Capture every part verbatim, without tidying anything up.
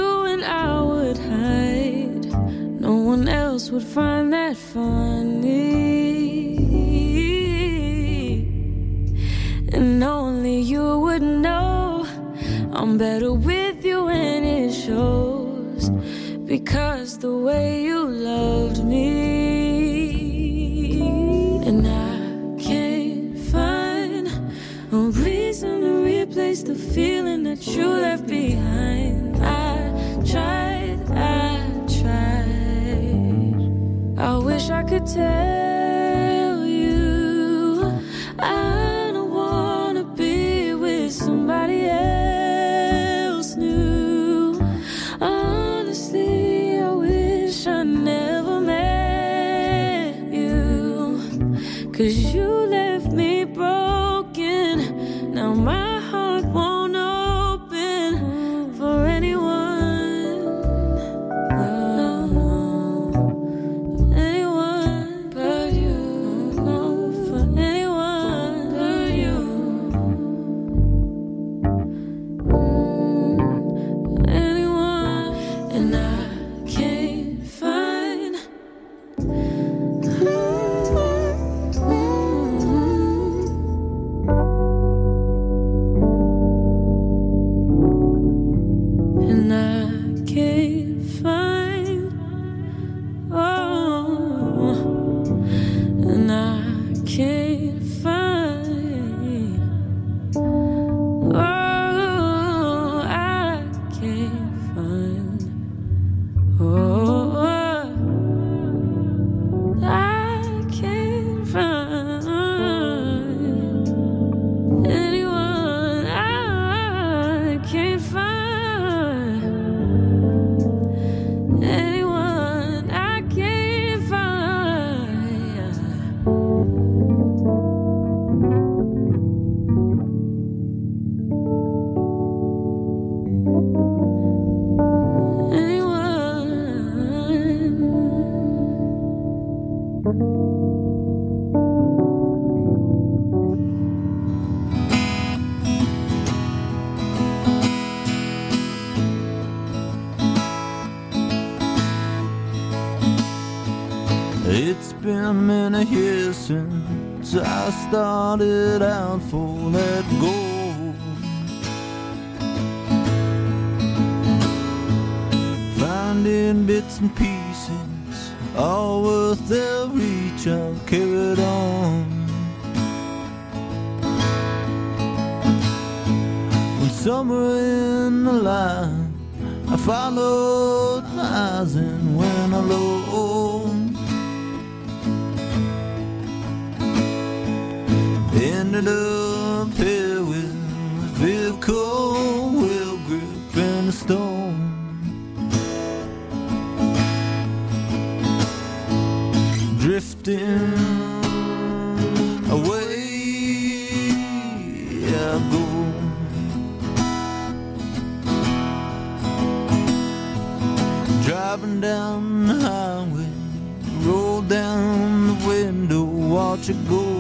and I would hide. No one else would find that funny. And only you would know I'm better with you and it shows. Because the way you loved me. And I can't find a reason to replace the feeling that you left behind. I tried, I tried. I wish I could tell you I don't wanna be with somebody else new. Honestly, I wish I never met you. 'Cause you left me broken. Now my heart won't open for anyone, no, anyone but you, no, for anyone but you, mm, anyone. And I can't find and I can't find, oh, and I can't find, oh, I can't find, oh, I can't find anyone. I can't find anyone. I can't find It's been many years since I started out for that goal. Finding bits and pieces, all worth their reach, I've carried on. When somewhere in the line I followed my eyes and went alone. Ended up here with a vehicle wheel grip and a stone. Drifting away I go. Driving down the highway, roll down the window, watch it go.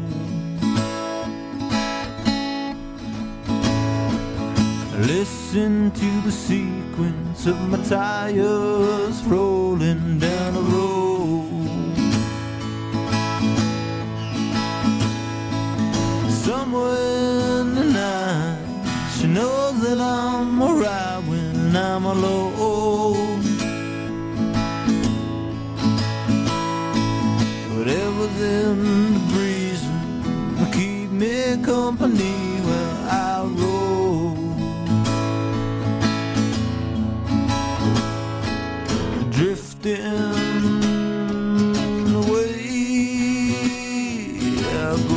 Listen to the sequence of my tires rolling down the road. Somewhere in the night, she knows that I'm alright when I'm alone. Whatever's in the breeze will keep me company where I roll. Drifting away I go.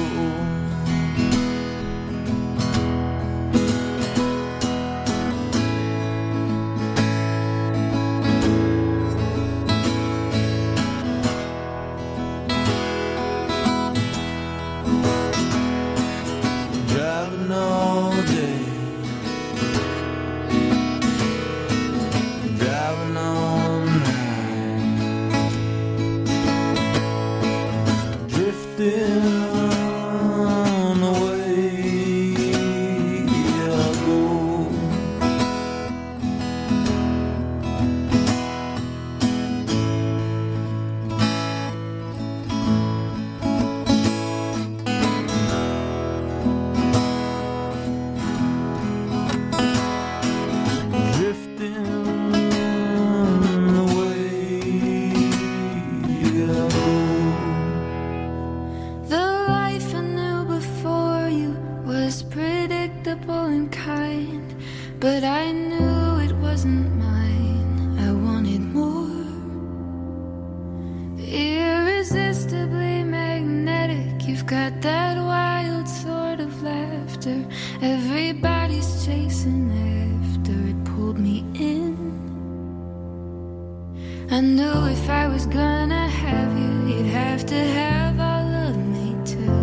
I knew if I was gonna have you, you'd have to have all of me too.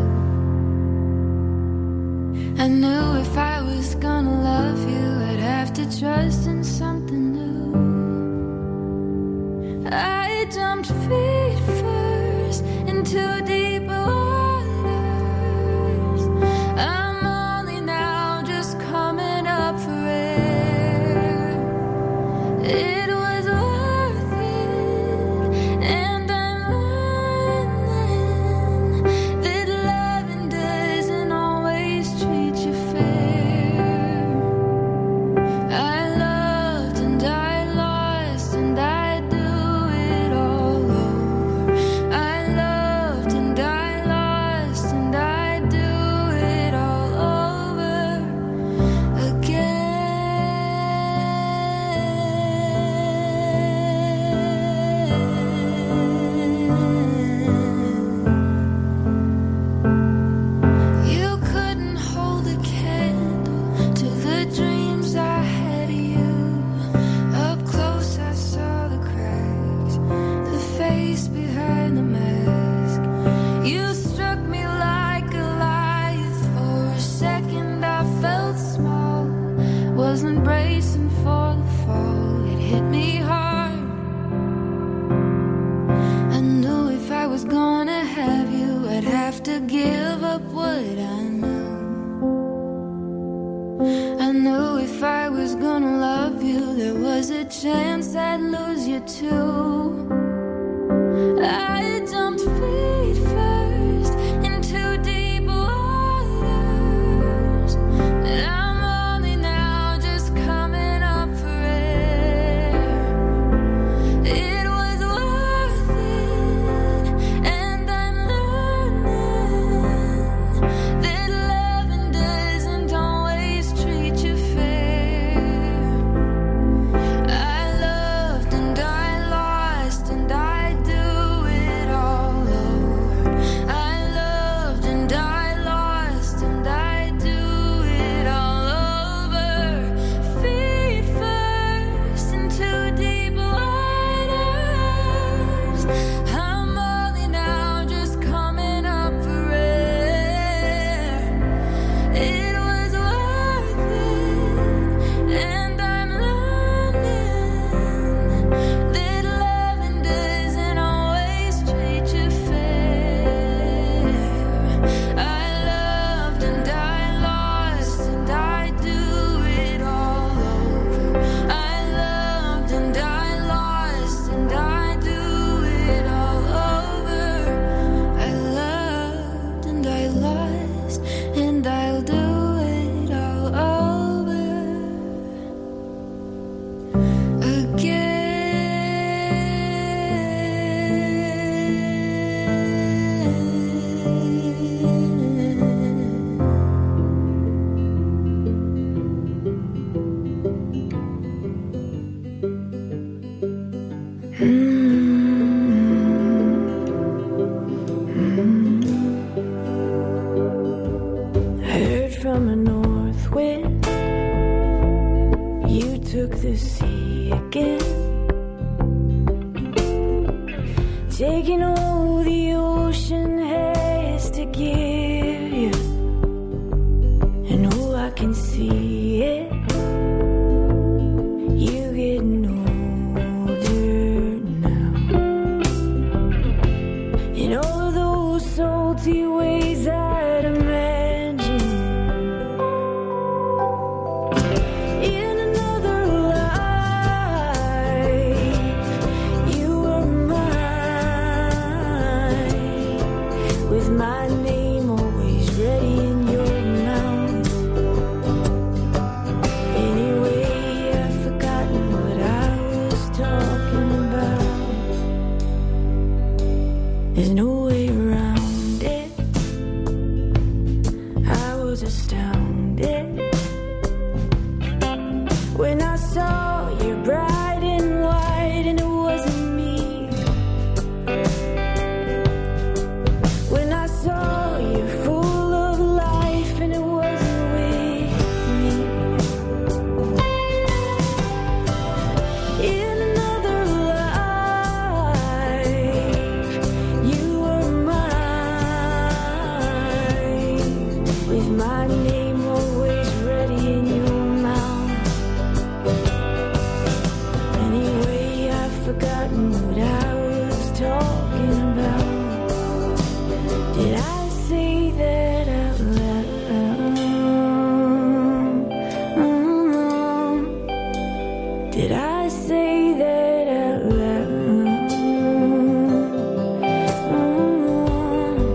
I knew if I was gonna love you, I'd have to trust in something new. I jumped feet first into deep waters. I'm only now just coming up for air. It was worth it, and I'm learning that loving doesn't always treat you fair. I loved and I lost and I do it all over. I loved and I lost and I do it all over again. You couldn't hold a candle to the dreams I had of you. Up close I saw the cracks, the face behind the mask. You struck me like a Goliath. For a second I felt small, wasn't bracing for the fall. It hit me hard. I knew if I was gonna have you, I'd have to give up what I knew. I knew if I was gonna love you, there was a chance I'd lose you too. I jumped feet first into deep waters, and I'm only now just coming up for air. It was worth it, and I'm learning that loving doesn't always treat you fair. I loved and I lost and I do it all over. I loved and I lost and I do it all over. Feet first into deep waters. I'm only now just coming up for air. It was worth it, and I'm learning that loving doesn't always treat you fair. I loved and I lost and I do it all over. I loved and I lost and I do it all over. I loved and I lost and I'll do it all over Heard from a north wind, you took the sea again, taking all the ocean has to give you. And oh, I can see it, you getting older now. In all of those salty ways I'd imagine. In another life, you were mine, with my name always ready in your mouth. Anyway, I've forgotten what I was talking about. There's no way around it. I was astounded when I saw you bright and white, and it wasn't me. When I saw you full of life, and it wasn't with me. In another life, forgotten what I was talking about? Did I say that out loud? Mm-hmm. Did I say that out loud? Mm-hmm.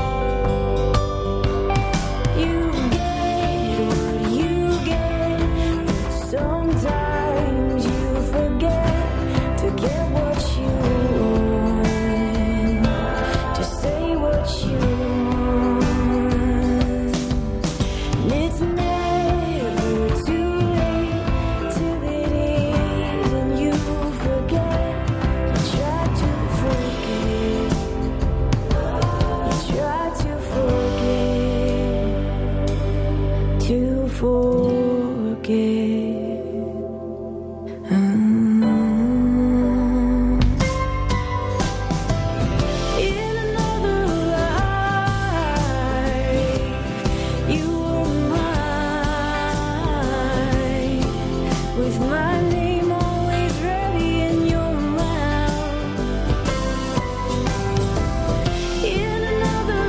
You get what you get, but sometimes you forget to get what you want, to say what you want. And it's never too late till it is, and you forget. You try to forget. You try to forget. To forget. Mm. In another life, you were mine, with my name always ready in your mouth. In another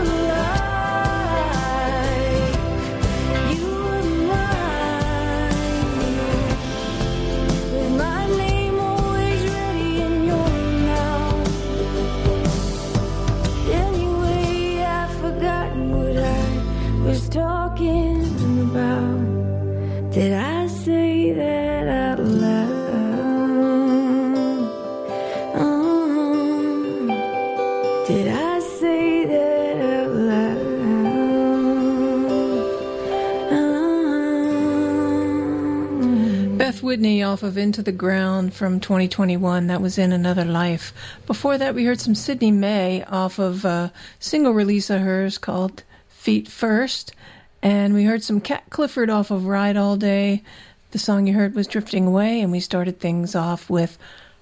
life, you were mine, with my name always ready in your mouth. Anyway, I've forgotten what I was talking about. Did I say that out loud? Um, did I say that out loud? Um, Beth Whitney off of Into the Ground from twenty twenty-one. That was In Another Life. Before that, we heard some Sydney May off of a single release of hers called Feet First. And we heard some Cat Clifford off of Ride All Day. The song you heard was Drifting Away. And we started things off with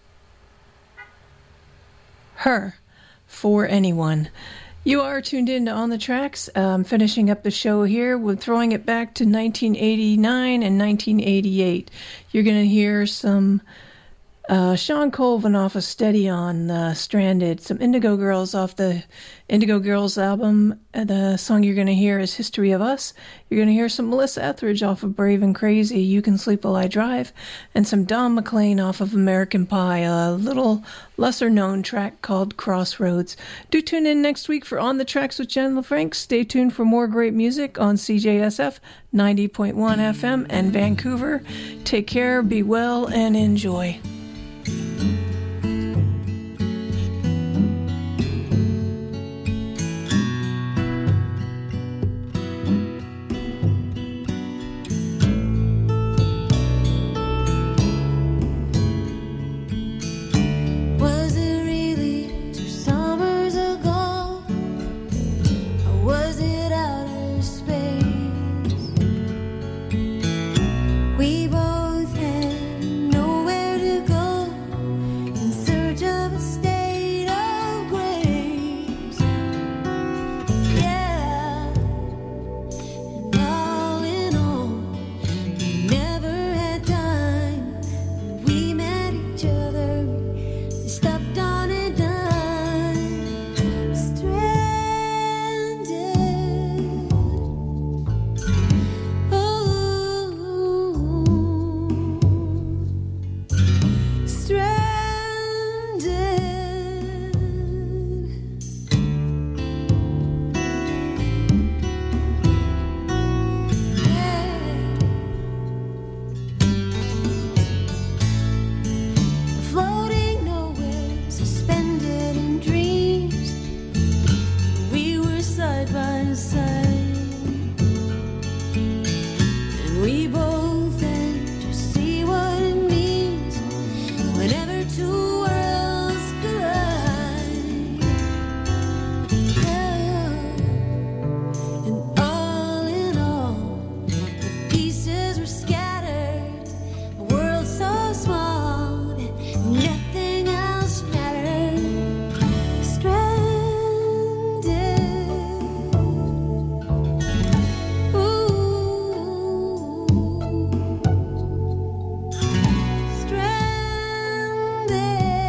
Her, For Anyone. You are tuned in to On the Tracks. Um, finishing up the show here with throwing it back to nineteen eighty-nine and nineteen eighty-eight. You're going to hear some uh, Sean Colvin off of Steady On, uh, Stranded, some Indigo Girls off the Indigo Girls album. Uh, the song you're going to hear is History of Us. You're going to hear some Melissa Etheridge off of Brave and Crazy, You Can Sleep While I Drive, and some Don McLean off of American Pie, a little lesser-known track called Crossroads. Do tune in next week for On the Tracks with Jen LaFranc. Stay tuned for more great music on C J S F ninety point one F M and Vancouver. Take care, be well, and enjoy. Was it really two summers ago? Or was it outer space? We both had nowhere to go in search of a state of grace. Yeah, and all in all, we never had time. We met each other, we stepped on a dime, stranded. Oh, stranded. Yeah. Floating nowhere, suspended in dreams. We were side by side, and we both had to see what it means whenever two worlds collide. Yeah. And all in all, the pieces were scattered. A world so small that nothing else mattered. Stranded. Ooh. Stranded.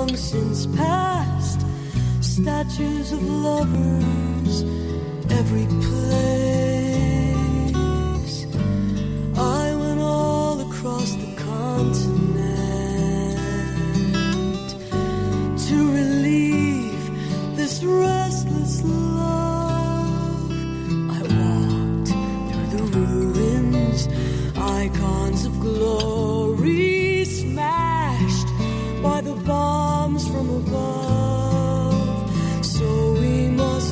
long since past. Statues of lovers, every place. I went all across the continent to relieve this restless love. I walked through the ruins, icons of glory smashed by the bombs from above. So we must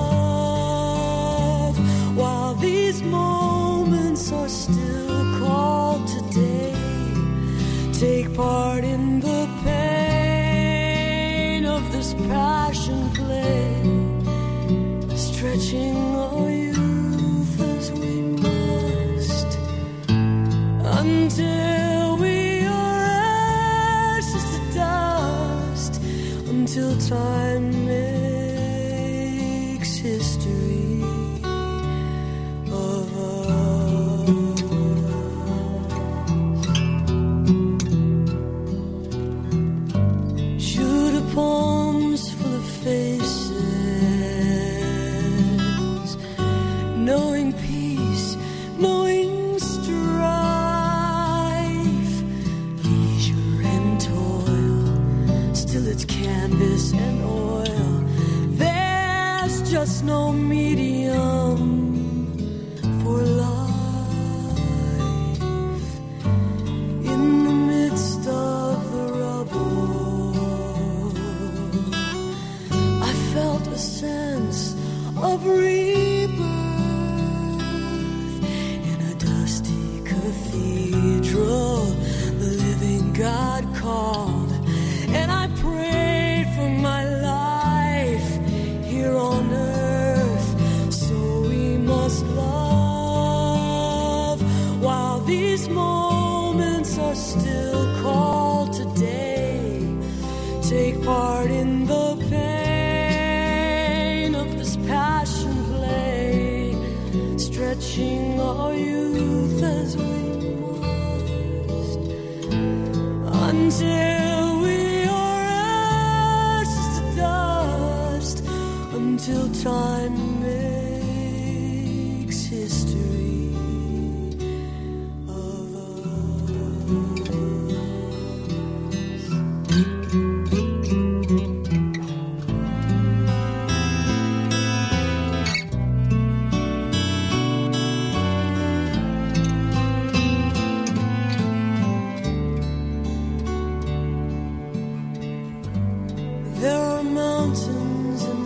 love while these moments are still called today. Take part in the pain of this passion play, stretching our youth as we must, until we are ashes to dust, until time makes history of us. Shoot a palms full of faces, knowing peace, knowing strife, leisure and toil, still it's canvas and oil. There's just no medium for life. In the midst of the rubble, I felt a sense of rebirth. In a dusty cathedral, the living God called, and I prayed for my life here on earth. So we must love while these moments are still called today. Take part in the pain of this passion play, stretching our youth as we must, until we are ashes to dust, until time makes history of us. There are mountains in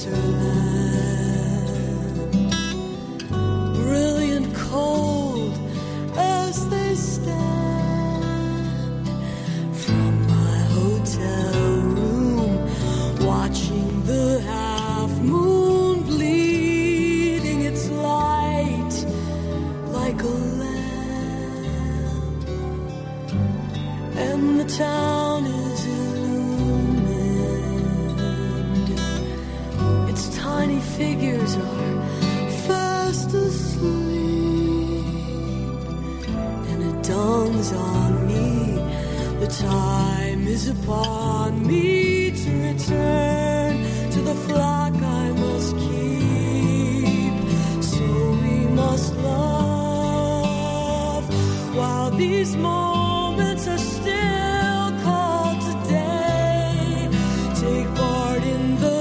Switzerland, brilliant cold as they stand. From my hotel room, watching the half moon bleeding its light like a lamp, and the town is illumined. Its tiny figures are fast asleep, and it dawns on me the time is upon me to return to the flock I must keep. So we must love while these moments are still called today. Take part in the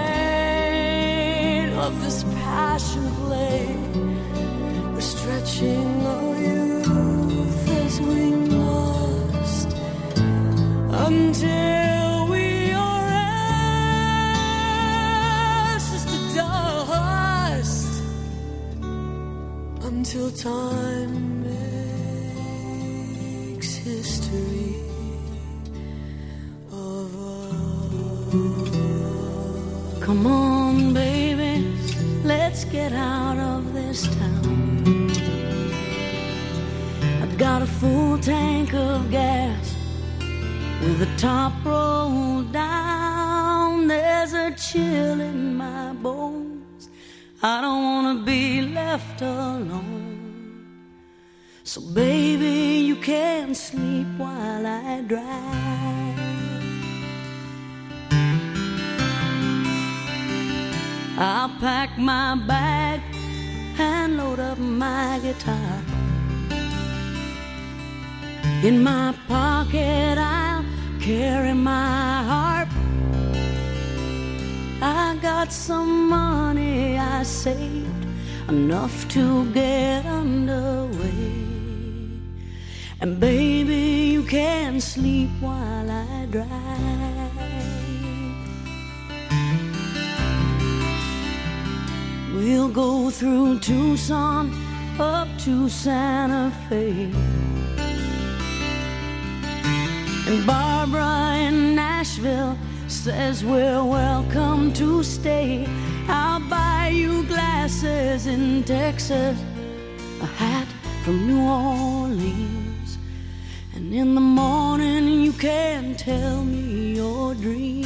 pain of this passion play. We're stretching our youth as we must, until we are ashes to dust, until time makes history of us. Come on, baby, let's get out of this town. I've got a full tank of gas with the top rolled down. There's a chill in my bones. I don't wanna be left alone. So baby, you can sleep while I drive. I'll pack my bag and load up my guitar. In my pocket I'll carry my harp. I got some money I saved, enough to get underway. And baby, you can sleep while I drive. We'll go through Tucson up to Santa Fe, and Barbara in Nashville says we're welcome to stay. I'll buy you glasses in Texas, a hat from New Orleans, and in the morning you can tell me your dreams.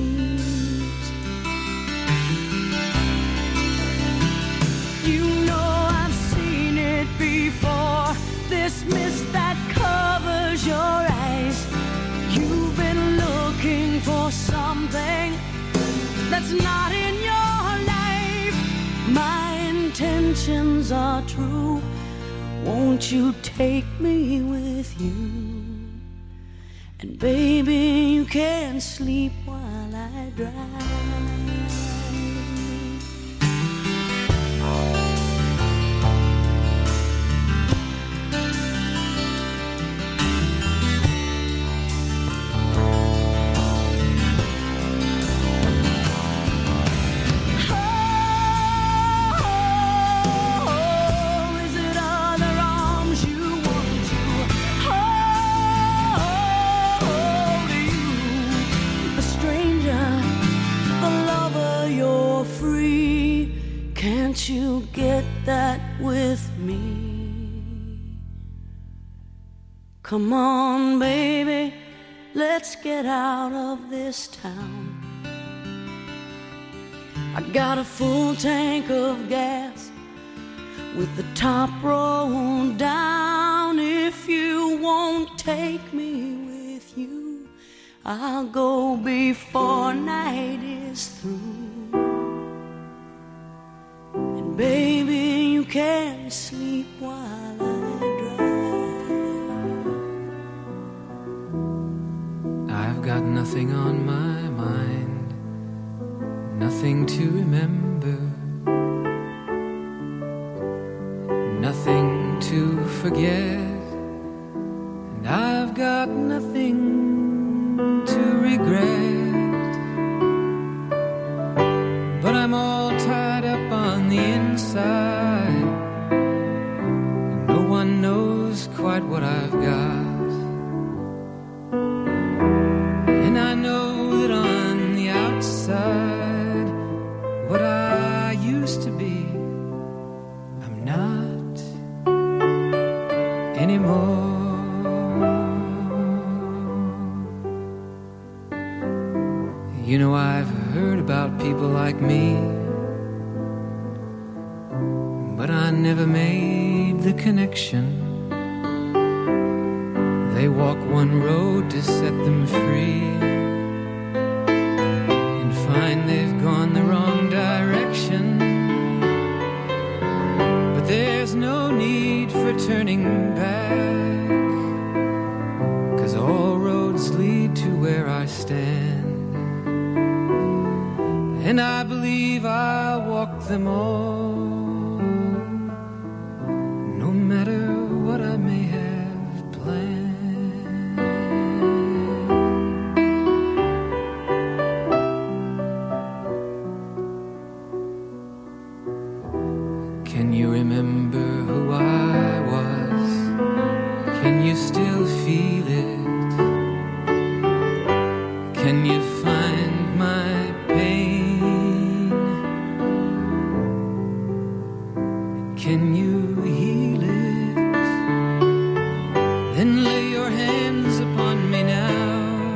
You know I've seen it before, this mist that covers your eyes. You've been looking for something that's not in your life. My intentions are true. Won't you take me with you? And baby, you can sleep while I drive. Can't you get that with me? Come on, baby, let's get out of this town. I got a full tank of gas with the top rolled down. If you won't take me with you, I'll go before night is through. Baby, you can sleep while I drive. I've got nothing on my mind, nothing to remember, nothing to forget, and I've got nothing to regret. But I'm all tied up on the inside, and no one knows quite what I've got. And I know that on the outside, what I used to be, I'm not anymore. You know, I've heard about people like me, but I never made the connection. They walk one road to set them free and find they've gone the wrong direction. But there's no need for turning back, 'cause all roads lead to where I stand. And I believe I'll walk them all, no matter what I may have planned. Can you remember who I was? Can you still feel it? Can you find my pain? Can you heal it? Then lay your hands upon me now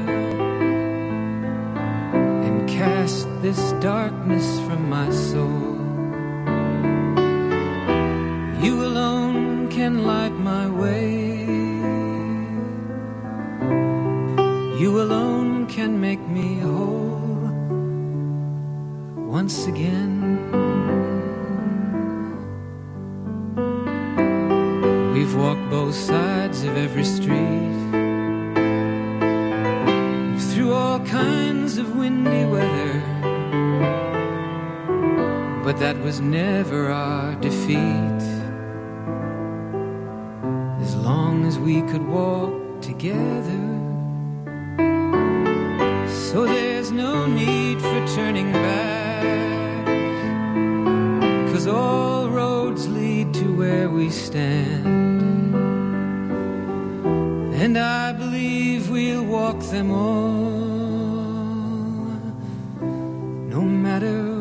and cast this darkness from my soul. You alone can light my way. You alone can make me whole. once again. We've walked both sides of every street, through all kinds of windy weather, but that was never our defeat. As long as we could walk together, so there's no need for turning back, 'cause all roads lead to where we stand, and I believe we'll walk them all, no matter